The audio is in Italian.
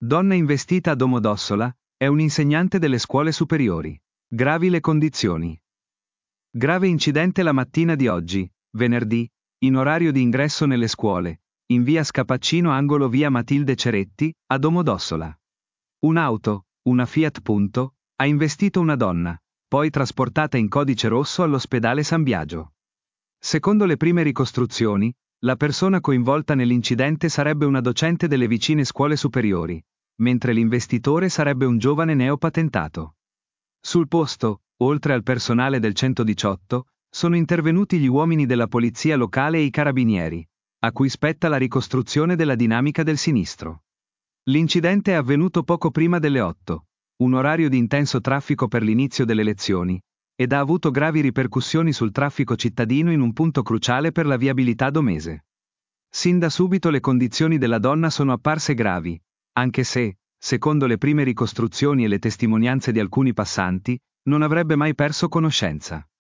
Donna investita a Domodossola, è un insegnante delle scuole superiori. Gravi le condizioni. Grave incidente la mattina di oggi, venerdì, in orario di ingresso nelle scuole, in via Scapaccino angolo via Matilde Ceretti, a Domodossola. Un'auto, una Fiat Punto, ha investito una donna, poi trasportata in codice rosso all'ospedale San Biagio. Secondo le prime ricostruzioni, la persona coinvolta nell'incidente sarebbe una docente delle vicine scuole superiori, mentre l'investitore sarebbe un giovane neopatentato. Sul posto, oltre al personale del 118, sono intervenuti gli uomini della polizia locale e i carabinieri, a cui spetta la ricostruzione della dinamica del sinistro. L'incidente è avvenuto poco prima delle 8, un orario di intenso traffico per l'inizio delle lezioni, ed ha avuto gravi ripercussioni sul traffico cittadino in un punto cruciale per la viabilità domese. Sin da subito le condizioni della donna sono apparse gravi, anche se, secondo le prime ricostruzioni e le testimonianze di alcuni passanti, non avrebbe mai perso conoscenza.